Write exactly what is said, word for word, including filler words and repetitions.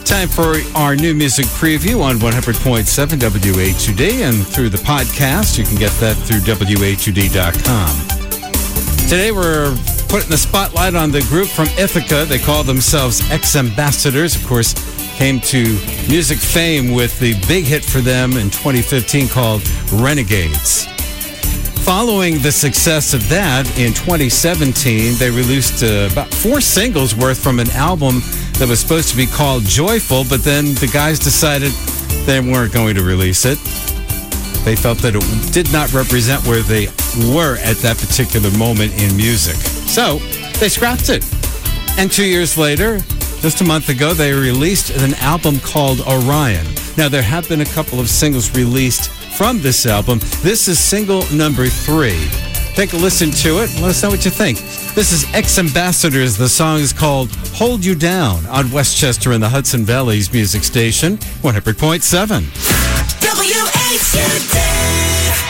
Time for our new music preview on one hundred point seven W H U D, and through the podcast, you can get that through W H U D dot com. Today we're putting the spotlight on the group from Ithaca. They call themselves X-Ambassadors. Of course, came to music fame with the big hit for them in twenty fifteen called Renegades. Following the success of that, in twenty seventeen, they released uh, about four singles worth from an album that was supposed to be called Joyful, but then the guys decided they weren't going to release it. They felt that it did not represent where they were at that particular moment in music. So they scrapped it. And two years later, just a month ago, they released an album called Orion. Now, there have been a couple of singles released from this album. This is single number three. Take a listen to it and let us know what you think. This is X-Ambassadors. The song is called Hold You Down on Westchester and the Hudson Valley's music station, one hundred point seven. W H U D.